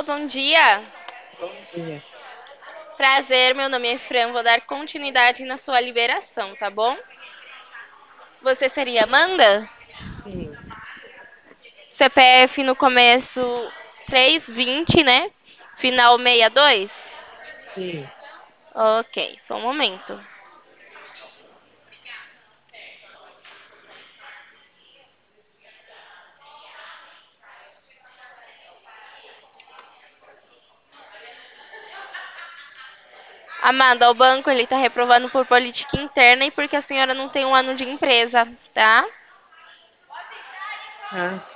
bom dia. Bom dia. Prazer, meu nome é Fran. Vou dar continuidade na sua liberação, tá bom? Você seria Amanda? Sim, CPF no começo 320, né? Final 62? sim. Ok, só um momento. Amanda, o banco ele tá reprovando por política interna e porque a senhora não tem um ano de empresa, tá? Ah,